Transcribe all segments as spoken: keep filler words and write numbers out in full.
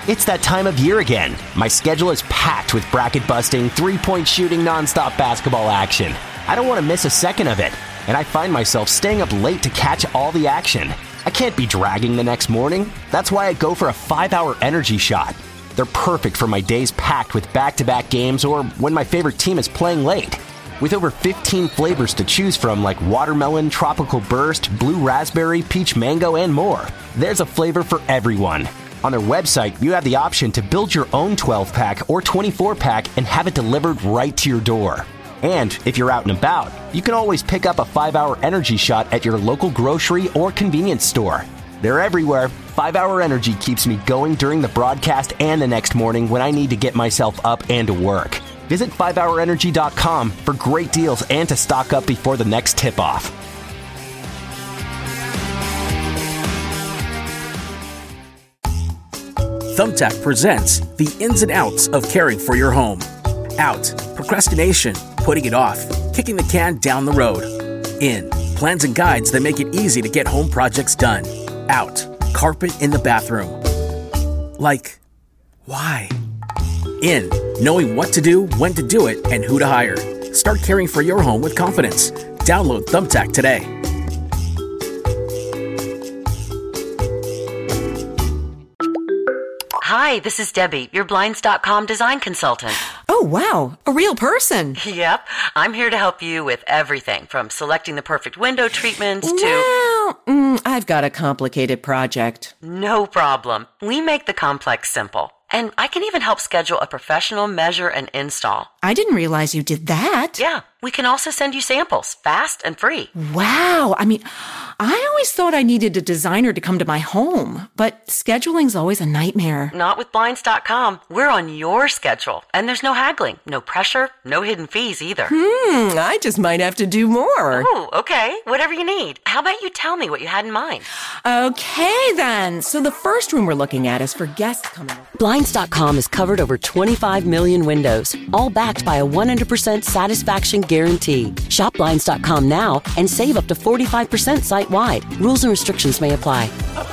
It's that time of year again. My schedule is packed with bracket-busting, three-point shooting, nonstop basketball action. I don't want to miss a second of it, and I find myself staying up late to catch all the action. I can't be dragging the next morning. That's why I go for a five-hour energy shot. They're perfect for my days packed with back-to-back games or when my favorite team is playing late. With over fifteen flavors to choose from like watermelon, tropical burst, blue raspberry, peach mango, and more, there's a flavor for everyone. On their website, you have the option to build your own twelve-pack or twenty-four pack and have it delivered right to your door. And if you're out and about, you can always pick up a five-hour energy shot at your local grocery or convenience store. They're everywhere. five-hour Energy keeps me going during the broadcast and the next morning when I need to get myself up and to work. Visit five hour energy dot com for great deals and to stock up before the next tip-off. Thumbtack presents the ins and outs of caring for your home. Out, procrastination, putting it off, kicking the can down the road. In, plans and guides that make it easy to get home projects done. Out, carpet in the bathroom. Like, why? In, knowing what to do, when to do it, and who to hire. Start caring for your home with confidence. Download Thumbtack today. Hi, this is Debbie, your Blinds dot com design consultant. Oh, wow, a real person. Yep, I'm here to help you with everything from selecting the perfect window treatments to... Well, mm, I've got a complicated project. No problem. We make the complex simple. And I can even help schedule a professional measure and install. I didn't realize you did that. Yeah, we can also send you samples, fast and free. Wow, I mean, I always thought I needed a designer to come to my home, but scheduling's always a nightmare. Not with Blinds dot com. We're on your schedule, and there's no haggling, no pressure, no hidden fees either. Hmm, I just might have to do more. Oh, okay, whatever you need. How about you tell me what you had in mind? Okay, then. So the first room we're looking at is for guests coming over. Blinds dot com has covered over twenty-five million windows, all backed by a one hundred percent satisfaction guarantee. Shop Blinds dot com now and save up to forty-five percent site-wide. Rules and restrictions may apply.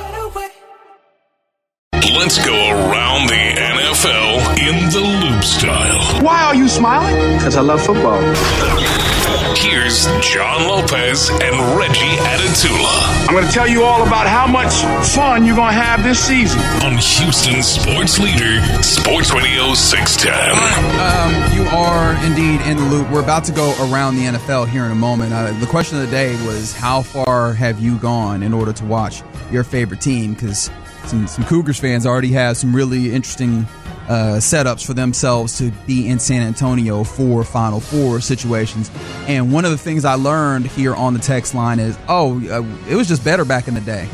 Let's go around the N F L in the Loop style. Why are you smiling? Because I love football. Here's John Lopez and Reggie Atatula. I'm going to tell you all about how much fun you're going to have this season. On Houston Sports Leader, Sports Radio six ten. Um, you are indeed in the loop. We're about to go around the N F L here in a moment. Uh, the question of the day was, how far have you gone in order to watch your favorite team? Because some, some Cougars fans already have some really interesting uh, setups for themselves to be in San Antonio for Final Four situations. And one of the things I learned here on the text line is, oh, uh, it was just better back in the day.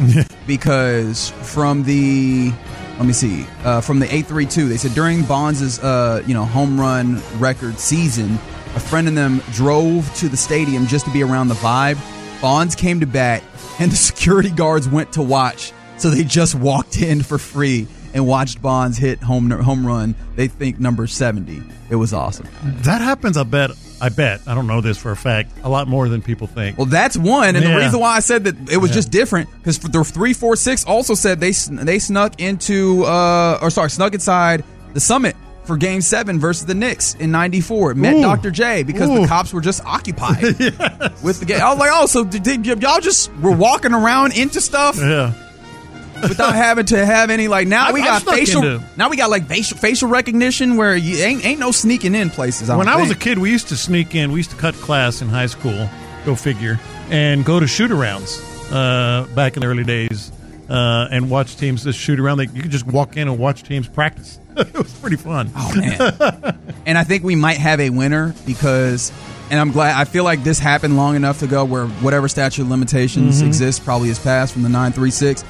Because from the, let me see, uh, from the eight three two, they said during Bonds' uh, you know, home run record season, a friend of them drove to the stadium just to be around the vibe. Bonds came to bat, and the security guards went to watch. So they just walked in for free and watched Bonds hit home home run. They think number seventy. It was awesome. That happens, I bet. I bet. I don't know this for a fact. A lot more than people think. Well, that's one, and yeah. the reason why I said that it was yeah. just different because the three four six also said they they snuck into uh or sorry snuck inside the Summit for Game Seven versus the Knicks in ninety-four. Met Ooh. Doctor J because Ooh. the cops were just occupied yes. with the game. I was like, oh, so did, did y'all just were walking around into stuff? Yeah. Without having to have any like now I, we got facial into. now we got like facial facial recognition where you ain't ain't no sneaking in places. I when I think. was a kid, we used to sneak in. We used to cut class in high school, go figure, and go to shoot-arounds uh, back in the early days uh, and watch teams just shoot around. They, you could just walk in and watch teams practice. It was pretty fun. Oh man! And I think we might have a winner because. And I'm glad. I feel like this happened long enough ago where whatever statute of limitations mm-hmm. exists probably has passed from the nine three six.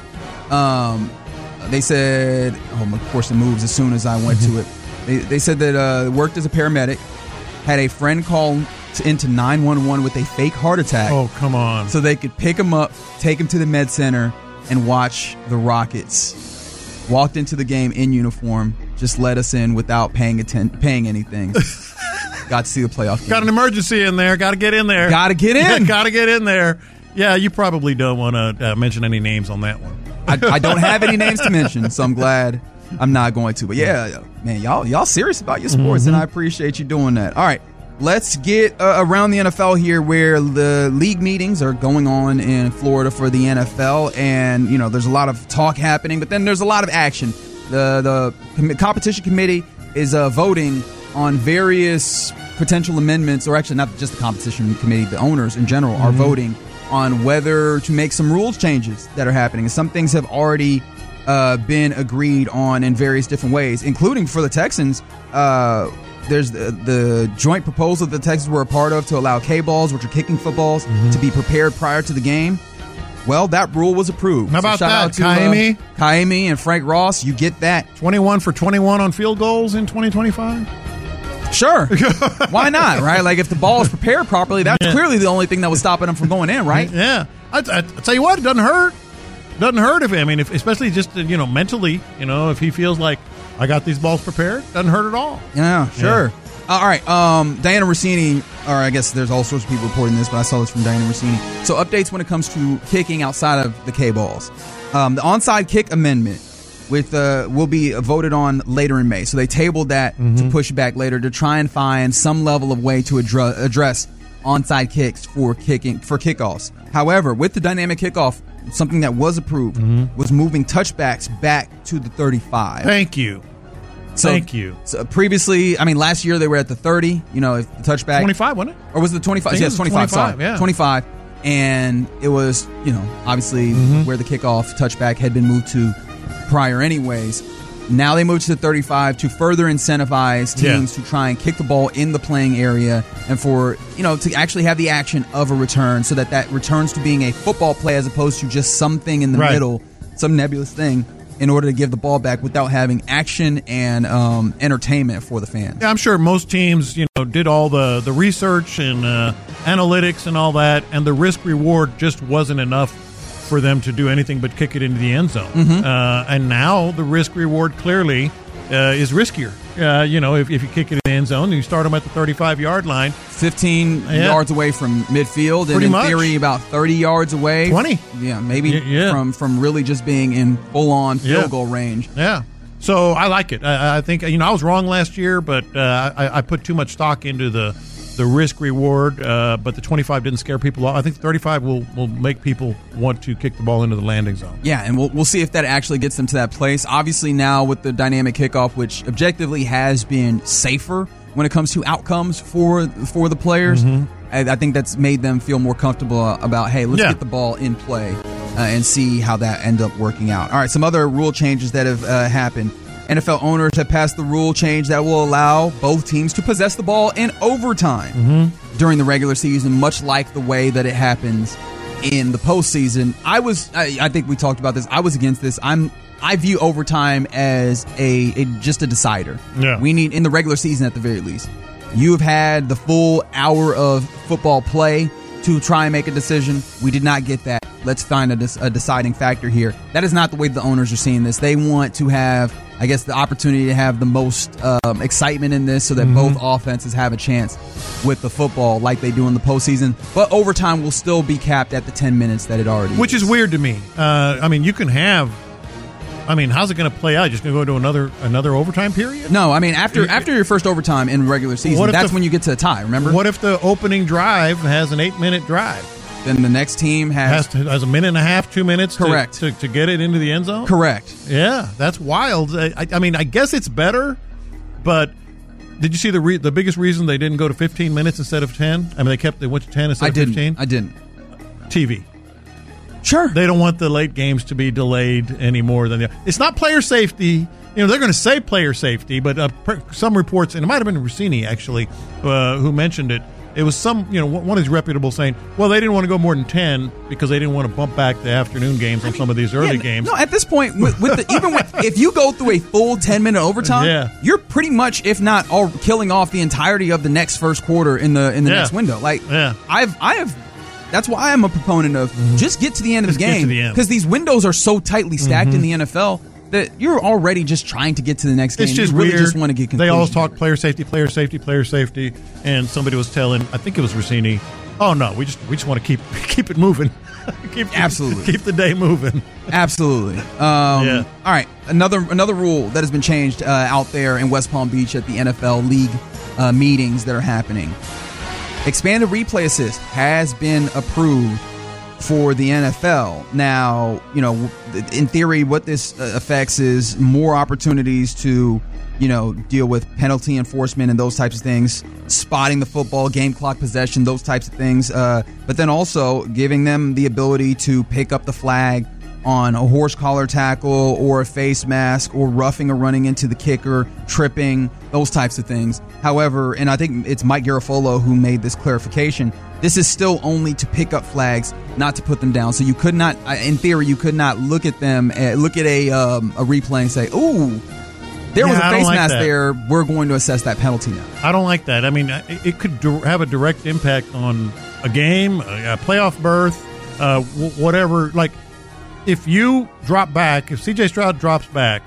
Um, they said, oh, of course, it moves as soon as I went mm-hmm. to it. They, they said that uh, worked as a paramedic, had a friend call to, into nine one one with a fake heart attack. Oh, come on. So they could pick him up, take him to the med center, and watch the Rockets. Walked into the game in uniform, just let us in without paying atten- paying anything. Got to see the playoff game. Got an emergency in there. Got to get in there. Got to get in. Got to get in there. Yeah, you probably don't want to uh, mention any names on that one. I, I don't have any names to mention, so I'm glad I'm not going to. But yeah, man, y'all y'all serious about your sports, Mm-hmm. and I appreciate you doing that. All right, let's get uh, around the N F L here, where the league meetings are going on in Florida for the N F L, and you know there's a lot of talk happening, but then there's a lot of action. The the com- competition committee is uh, voting on various potential amendments, or actually not just the competition committee, the owners in general are Mm-hmm. voting on whether to make some rules changes that are happening. And some things have already uh, been agreed on in various different ways, including for the Texans. Uh, there's the, the joint proposal that the Texans were a part of to allow K-balls, which are kicking footballs, Mm-hmm. to be prepared prior to the game. Well, that rule was approved. How about so shout that, out to Kaimi? Uh, Kaimi and Frank Ross. You get that. twenty-one for twenty-one on field goals in twenty twenty-five? Sure. Why not, right? Like, if the ball is prepared properly, that's Yeah. clearly the only thing that was stopping them from going in, right? Yeah. I, I, I tell you what, it doesn't hurt. Doesn't hurt if, I mean, if, especially just, you know, mentally, you know, if he feels like I got these balls prepared, doesn't hurt at all. Yeah, sure. Uh, all right. Um, Diana Rossini, or I guess there's all sorts of people reporting this, but I saw this from Diana Rossini. So updates when it comes to kicking outside of the K-balls. Um, the onside kick amendment with uh, will be voted on later in May. So they tabled that Mm-hmm. to push back later to try and find some level of way to address, address onside kicks for kicking for kickoffs. However, with the dynamic kickoff, something that was approved Mm-hmm. was moving touchbacks back to the thirty-five. Thank you. So, Thank you. So previously, I mean, last year they were at the thirty. You know, if the touchback twenty-five, wasn't it? or was it the twenty-five? I think it Yes, was twenty-five. twenty-five, Sorry, yeah. twenty-five. And it was, you know, obviously Mm-hmm. where the kickoff touchback had been moved to prior, anyways. Now they moved to the thirty-five to further incentivize teams Yeah. to try and kick the ball in the playing area, and for, you know, to actually have the action of a return, so that that returns to being a football play as opposed to just something in the Right. middle, some nebulous thing, in order to give the ball back without having action and um, entertainment for the fans. Yeah, I'm sure most teams, you know, did all the, the research and uh, analytics and all that, and the risk reward just wasn't enough for them to do anything but kick it into the end zone. Mm-hmm. Uh, and now the risk reward clearly uh, is riskier. Uh, you know, if, if you kick it in the end zone, you start them at the thirty-five yard line. fifteen Yeah. yards away from midfield, and Pretty in much. theory about thirty yards away. twenty. Yeah, maybe Y- yeah. from from really just being in full-on field Yeah. goal range. Yeah. So I like it. I, I think, you know, I was wrong last year, but uh, I, I put too much stock into the the risk reward, uh, but the twenty-five didn't scare people off. I think the thirty-five will, will make people want to kick the ball into the landing zone. Yeah, and we'll we'll see if that actually gets them to that place. Obviously now with the dynamic kickoff, which objectively has been safer when it comes to outcomes for for the players, I, I think that's made them feel more comfortable about, hey, let's Yeah. get the ball in play uh, and see how that ends up working out. All right, some other rule changes that have uh, happened. N F L owners have passed the rule change that will allow both teams to possess the ball in overtime Mm-hmm. during the regular season, much like the way that it happens in the postseason. I was, I, I think we talked about this. I was against this. I'm, I view overtime as a, a just a decider. Yeah. We need in the regular season at the very least. You have had the full hour of football play to try and make a decision. We did not get that. Let's find a, a deciding factor here. That is not the way the owners are seeing this. They want to have, I guess, the opportunity to have the most um, excitement in this so that Mm-hmm. both offenses have a chance with the football like they do in the postseason. But overtime will still be capped at the ten minutes that it already Which is weird to me. Uh, I mean, you can have. I mean, how's it going to play out? Just going to go to another another overtime period? No, I mean, after after your first overtime in regular season, What if that's the- when you get to a tie, remember? What if the opening drive has an eight minute drive? Then the next team has... Has, to, has a minute and a half, two minutes to- Correct. To, to, get it into the end zone? Correct. Yeah, that's wild. I, I- I mean, I guess it's better, but did you see the re- the biggest reason they didn't go to fifteen minutes instead of ten? I mean, they kept they went to ten instead I of didn't. fifteen. I didn't. T V. Sure. They don't want the late games to be delayed any more than the. It's not player safety. You know, they're going to say player safety, but uh, per, some reports, and it might have been Rossini actually, uh, who mentioned it. It was some, you know, one is reputable saying, well, they didn't want to go more than ten because they didn't want to bump back the afternoon games on some of these early Yeah, games. No, at this point, with, with the, even with, if you go through a full ten minute overtime, Yeah. you're pretty much, if not all, killing off the entirety of the next first quarter in the in the Yeah. next window. Like, Yeah. I've I have. That's why I'm a proponent of just get to the end of Just the get to game the end. because these windows are so tightly stacked in the N F L that you're already just trying to get to the next game. It's just you really weird. just want to get They conclusion. always talk player safety, player safety, player safety, and somebody was telling, I think it was Rossini, oh no, we just we just want to keep keep it moving. keep the, Absolutely. Keep the day moving. Absolutely. Um, Yeah. All right. Another another rule that has been changed uh, out there in West Palm Beach at the N F L league uh, meetings that are happening. Expanded replay assist has been approved for the N F L. Now, you know, in theory, what this uh, affects is more opportunities to, you know, deal with penalty enforcement and those types of things, spotting the football, game clock possession, those types of things. Uh, but then also giving them the ability to pick up the flag on a horse collar tackle or a face mask or roughing or running into the kicker, tripping, those types of things. However, and I think it's Mike Garafolo who made this clarification, this is still only to pick up flags, not to put them down. So you could not, in theory, you could not look at them, uh, look at a um, a replay and say, ooh, there Yeah, was I a don't face like mask that. there, we're going to assess that penalty now. I don't like that. I mean, it, it could dir- have a direct impact on a game, a, a playoff berth, uh, w- whatever. Like, if you drop back, if C J Stroud drops back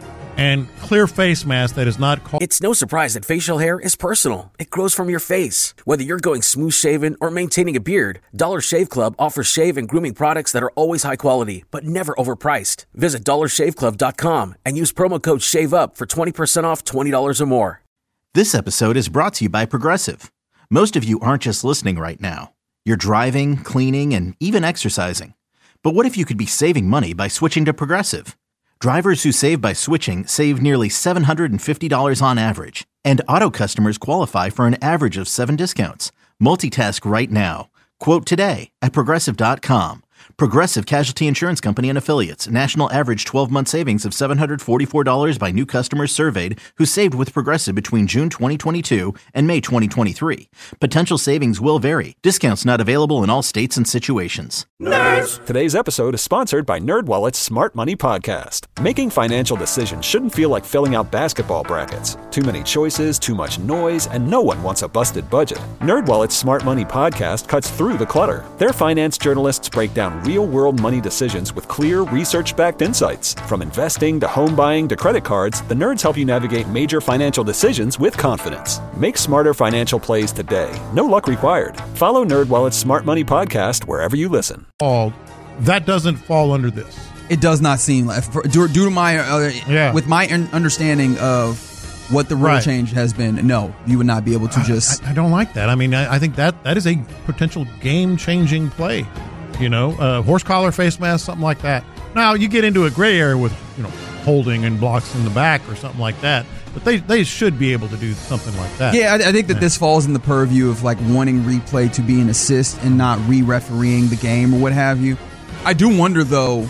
and clear face mask that is not called. It's no surprise that facial hair is personal. It grows from your face. Whether you're going smooth shaven or maintaining a beard, Dollar Shave Club offers shave and grooming products that are always high quality, but never overpriced. Visit dollar shave club dot com and use promo code SHAVEUP for twenty percent off twenty dollars or more. This episode is brought to you by Progressive. Most of you aren't just listening right now. You're driving, cleaning, and even exercising. But what if you could be saving money by switching to Progressive? Drivers who save by switching save nearly seven hundred fifty dollars on average. And auto customers qualify for an average of seven discounts. Multitask right now. Quote today at Progressive dot com. Progressive Casualty Insurance Company and Affiliates. National average twelve-month savings of seven hundred forty-four dollars by new customers surveyed who saved with Progressive between June twenty twenty-two and May twenty twenty-three. Potential savings will vary. Discounts not available in all states and situations. Nerds! Today's episode is sponsored by NerdWallet's Smart Money Podcast. Making financial decisions shouldn't feel like filling out basketball brackets. Too many choices, too much noise, and no one wants a busted budget. NerdWallet's Smart Money Podcast cuts through the clutter. Their finance journalists break down real-world money decisions with clear, research-backed insights. From investing to home buying to credit cards, the nerds help you navigate major financial decisions with confidence. Make smarter financial plays today. No luck required. Follow NerdWallet's Smart Money Podcast wherever you listen. All that doesn't fall under this. It does not seem like, for, due, due to my, uh, Yeah. with my un- understanding of what the rule Right. change has been, no, you would not be able to just. I, I don't like that. I mean, I, I think that that is a potential game-changing play. You know, uh, horse collar, face mask, something like that. Now you get into a gray area with, you know, holding and blocks in the back or something like that. But they they should be able to do something like that. Yeah, I, I think that Yeah. this falls in the purview of like wanting replay to be an assist and not re-refereeing the game or what have you. I do wonder though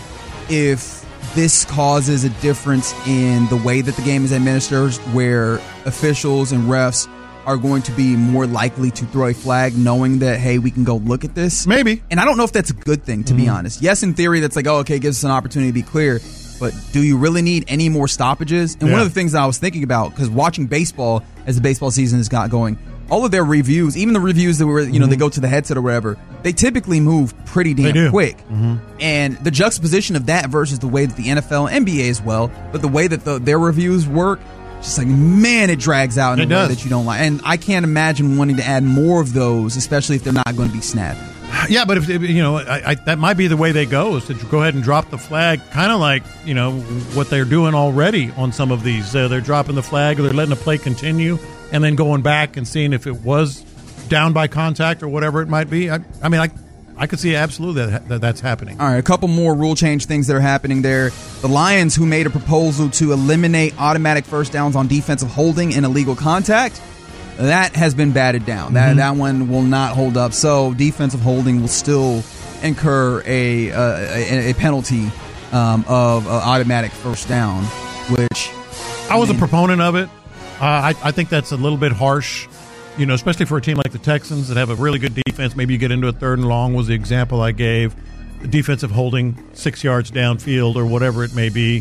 if this causes a difference in the way that the game is administered, where officials and refs are going to be more likely to throw a flag knowing that, hey, we can go look at this. Maybe. And I don't know if that's a good thing, to Mm-hmm. be honest. Yes, in theory, that's like, oh, okay, it gives us an opportunity to be clear. But do you really need any more stoppages? And Yeah. one of the things that I was thinking about, because watching baseball as the baseball season has got going, all of their reviews, even the reviews that were, you know, they go to the headset or whatever, they typically move pretty They damn do. quick. Mhm. And the juxtaposition of that versus the way that the N F L, N B A as well, but the way that the, their reviews work, just like, man, it drags out in It a way does. that you don't like. And I can't imagine wanting to add more of those, especially if they're not going to be snapped. Yeah, but if you know, I, I, that might be the way they go, is to go ahead and drop the flag, kind of like, you know, what they're doing already on some of these. Uh, they're dropping the flag, or they're letting the play continue, and then going back and seeing if it was down by contact or whatever it might be. I, I mean, I, I could see absolutely that, that that's happening. All right, a couple more rule change things that are happening there. The Lions, who made a proposal to eliminate automatic first downs on defensive holding and illegal contact, that has been batted down. That Mhm. that one will not hold up. So defensive holding will still incur a uh, a, a penalty um, of uh, automatic first down, which I was a mean, proponent of it. Uh, I, I think that's a little bit harsh, you know, especially for a team like the Texans that have a really good defense. Maybe you get into a third and long was the example I gave. The defensive holding six yards downfield or whatever it may be.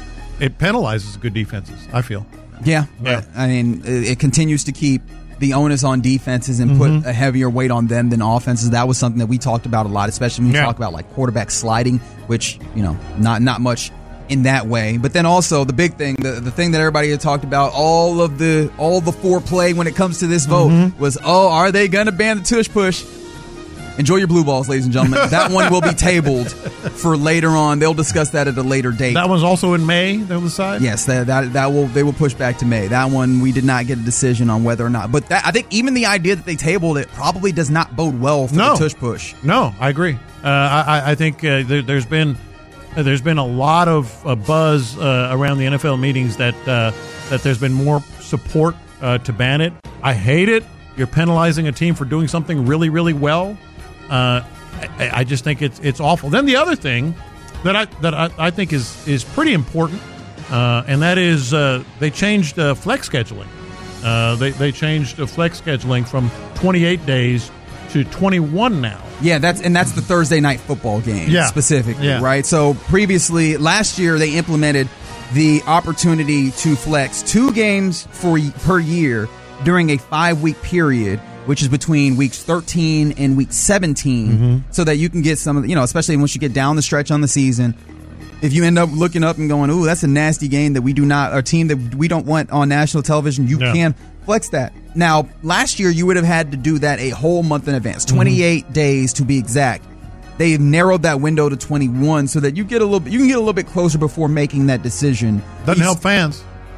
It penalizes good defenses, I feel. Yeah, Yeah. I mean, it, it continues to keep the onus on defenses and Mhm. put a heavier weight on them than offenses. That was something that we talked about a lot, especially when we Yeah. talk about like quarterback sliding, which, you know, not not much in that way. But then also the big thing, the, the thing that everybody had talked about, all of the all the foreplay when it comes to this vote Mhm. was, oh, are they going to ban the tush push? Enjoy your blue balls, ladies and gentlemen. That one will be tabled for later on. They'll discuss that at a later date. That one's also in May, they'll decide? Yes, that, that that will they will push back to May. That one, we did not get a decision on whether or not. But that, I think even the idea that they tabled it probably does not bode well for no. the tush push. No, I agree. Uh, I, I think uh, there, there's been there's been a lot of uh, buzz uh, around the N F L meetings that uh, that there's been more support uh, to ban it. I hate it. You're penalizing a team for doing something really, really well. Uh, I, I just think it's it's awful. Then the other thing that I that I, I think is is pretty important, uh, and that is uh, they changed uh, flex scheduling. Uh, they they changed uh, flex scheduling from twenty-eight days to twenty-one now. Yeah, that's and that's the Thursday night football game yeah. specifically, yeah. right? So previously, last year they implemented the opportunity to flex two games for per year during a five-week period, which is between weeks thirteen and week seventeen, mm-hmm. so that you can get some of the, you know, especially once you get down the stretch on the season, if you end up looking up and going, ooh, that's a nasty game that we do not, a team that we don't want on national television, you yeah. can flex that. Now, last year you would have had to do that a whole month in advance, twenty-eight mm-hmm. days to be exact. They've narrowed that window to twenty-one so that you get a little, you can get a little bit closer before making that decision. Doesn't help fans.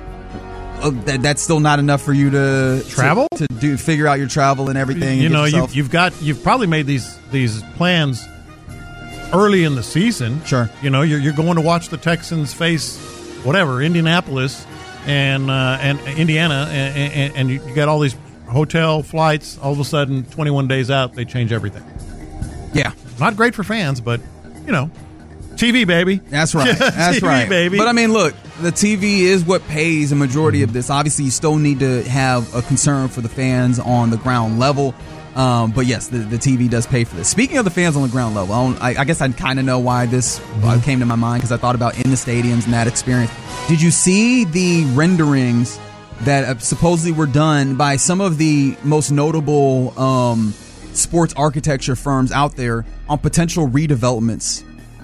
Uh, that, that's still not enough for you to travel to, to do figure out your travel and everything. You and know, yourself. you, you've got you've probably made these these plans early in the season. Sure, you know you're you're going to watch the Texans face whatever Indianapolis and uh, and Indiana, and, and, and you got all these hotel flights. All of a sudden, twenty-one days out, they change everything. Yeah, not great for fans, but you know. T V, baby. That's right. That's T V, right, baby. But I mean, look, the T V is what pays a majority of this. Obviously, you still need to have a concern for the fans on the ground level. Um, but yes, the, the T V does pay for this. Speaking of the fans on the ground level, I, don't, I, I guess I kind of know why this mm-hmm. came to my mind because I thought about in the stadiums and that experience. Did you see the renderings that supposedly were done by some of the most notable um, sports architecture firms out there on potential redevelopments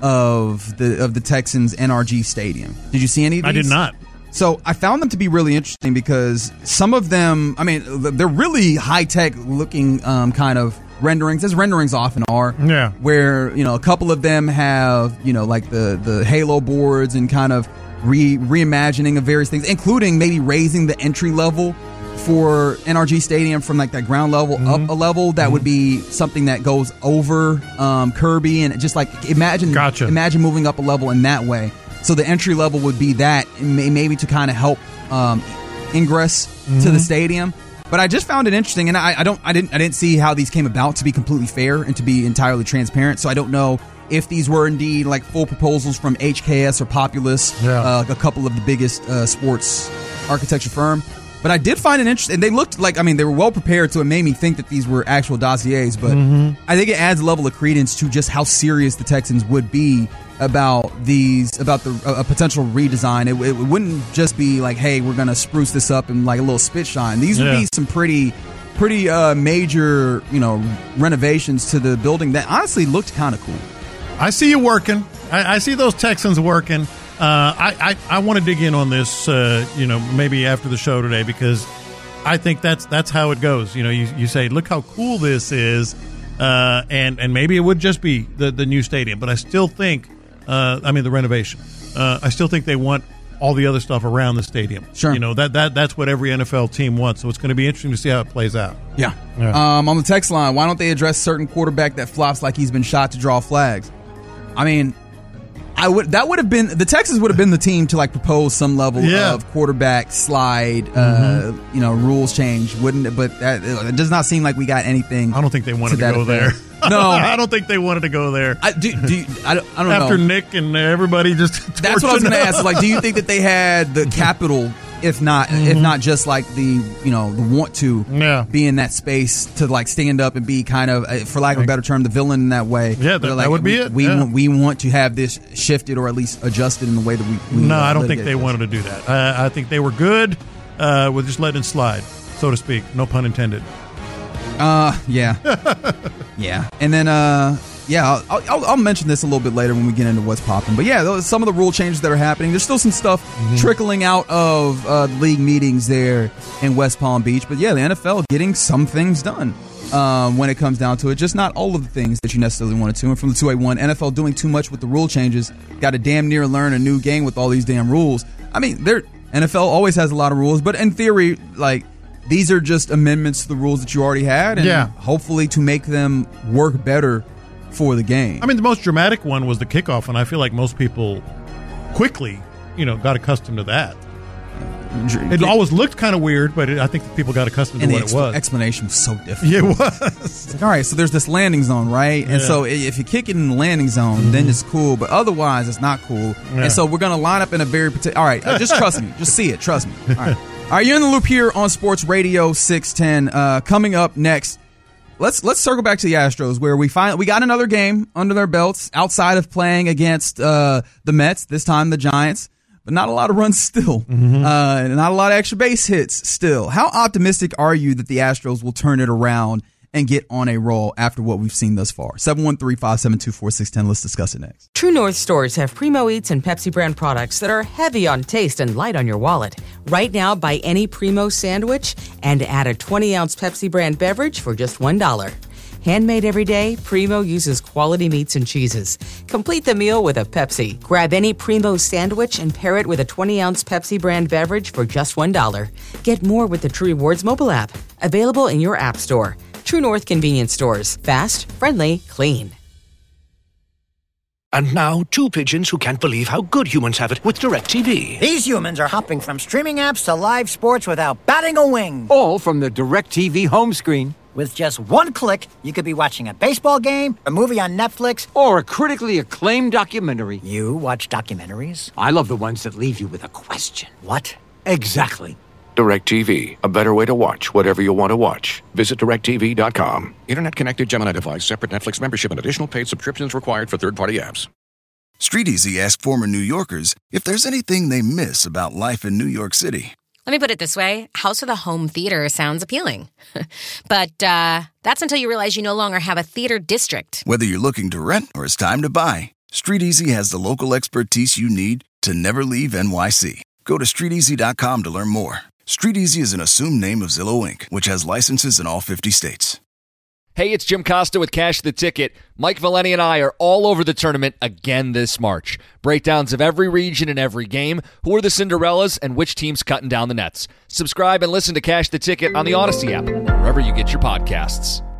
of the of the Texans N R G Stadium? Did you see any of these? I did not. So I found them to be really interesting because some of them, I mean, they're really high-tech looking um, kind of renderings, as renderings often are. Yeah. Where, you know, a couple of them have, you know, like the, the Halo boards and kind of re reimagining of various things, including maybe raising the entry level for N R G Stadium from like that ground level mm-hmm. up a level. That mm-hmm. would be something that goes over um, Kirby, and just like imagine gotcha. imagine moving up a level in that way. So the entry level would be that, maybe to kind of help um, ingress mm-hmm. to the stadium. But I just found it interesting, and I, I don't, I didn't, I didn't see how these came about, to be completely fair and to be entirely transparent. So I don't know if these were indeed like full proposals from H K S or Populous, yeah. uh, a couple of the biggest uh, sports architecture firm. But I did find it interesting, and they looked like, I mean, they were well prepared, so it made me think that these were actual dossiers, but mm-hmm. I think it adds a level of credence to just how serious the Texans would be about these, about the a potential redesign. It, it wouldn't just be like, hey, we're going to spruce this up and like a little spit shine. These would yeah. be some pretty, pretty uh, major, you know, renovations to the building that honestly looked kind of cool. I see you working. I, I see those Texans working. Uh, I, I, I want to dig in on this, uh, you know, maybe after the show today, because I think that's that's how it goes. You know, you, you say, look how cool this is, uh, and and maybe it would just be the, the new stadium, but I still think, uh, I mean, the renovation. Uh, I still think they want all the other stuff around the stadium. Sure, you know that that that's what every N F L team wants. So it's going to be interesting to see how it plays out. Yeah. yeah. Um, on the text line, why don't they address certain quarterback that flops like he's been shot to draw flags? I mean. I would that would have been the Texans would have been the team to like propose some level yeah. of quarterback slide, mm-hmm. uh, you know, rules change, wouldn't it? But that, it does not seem like we got anything. I don't think they wanted to, to go effect. there. No, I don't think they wanted to go there. I do. do you, I don't, I don't After know. Nick and everybody just that's what I was going to ask. Like, do you think that they had the capital? If not, mm-hmm. if not just like the, you know, the want to yeah. be in that space to like stand up and be kind of, for lack of a better term, the villain in that way. Yeah, that, like, that would be we, it. We yeah. want, we want to have this shifted or at least adjusted in the way that we. we no, uh, I don't think they this. wanted to do that. Uh, I think they were good uh, with just letting it slide, so to speak. No pun intended. Uh, yeah, yeah, and then uh. Yeah, I'll, I'll, I'll mention this a little bit later when we get into what's popping. But yeah, those, some of the rule changes that are happening. There's still some stuff mm-hmm. trickling out of uh, league meetings there in West Palm Beach. But yeah, the N F L getting some things done. um, when it comes down to it. Just not all of the things that you necessarily wanted to. And from the two eighty-one, N F L doing too much with the rule changes. Got to damn near learn a new game with all these damn rules. I mean, they're, N F L always has a lot of rules, but in theory, like, these are just amendments to the rules that you already had, and yeah. hopefully to make them work better for the game. I mean, the most dramatic one was the kickoff, and I feel like most people quickly, you know, got accustomed to that. It always looked kind of weird, but it, I think people got accustomed to and what the ex- it was. The explanation was so different. Yeah, it was. Like, all right, so there's this landing zone, right? Yeah. And so if you kick it in the landing zone, mm-hmm. then it's cool, but otherwise it's not cool. Yeah. And so we're going to line up in a very particular... All right, uh, just trust me. Just see it. Trust me. All right. All right, you're in the loop here on Sports Radio six ten. Uh, coming up next, let's let's circle back to the Astros, where we find we got another game under their belts outside of playing against uh, the Mets, this time the Giants. But not a lot of runs still. Mm-hmm. Uh, and not a lot of extra base hits still. How optimistic are you that the Astros will turn it around and get on a roll after what we've seen thus far? seven one three, five seven two, four six one zero. Let's discuss it next. True North stores have Primo Eats and Pepsi brand products that are heavy on taste and light on your wallet. Right now, buy any Primo sandwich and add a twenty-ounce Pepsi brand beverage for just one dollar. Handmade every day, Primo uses quality meats and cheeses. Complete the meal with a Pepsi. Grab any Primo sandwich and pair it with a twenty-ounce Pepsi brand beverage for just one dollar. Get more with the True Rewards mobile app. Available in your app store. True North convenience stores. Fast, friendly, clean. And now, two pigeons who can't believe how good humans have it with DirecTV. These humans are hopping from streaming apps to live sports without batting a wing. All from the DirecTV home screen. With just one click, you could be watching a baseball game, a movie on Netflix, or a critically acclaimed documentary. You watch documentaries? I love the ones that leave you with a question. What? Exactly. DirecTV, a better way to watch whatever you want to watch. Visit direct T V dot com. Internet connected Gemini device, separate Netflix membership, and additional paid subscriptions required for third-party apps. StreetEasy asked former New Yorkers if there's anything they miss about life in New York City. Let me put it this way. House with a home theater sounds appealing. But uh, that's until you realize you no longer have a theater district. Whether you're looking to rent or it's time to buy, StreetEasy has the local expertise you need to never leave N Y C. Go to street easy dot com to learn more. StreetEasy is an assumed name of Zillow Incorporated, which has licenses in all fifty states. Hey, it's Jim Costa with Cash the Ticket. Mike Valeni and I are all over the tournament again this March. Breakdowns of every region and every game, who are the Cinderellas, and which team's cutting down the nets. Subscribe and listen to Cash the Ticket on the Odyssey app, wherever you get your podcasts.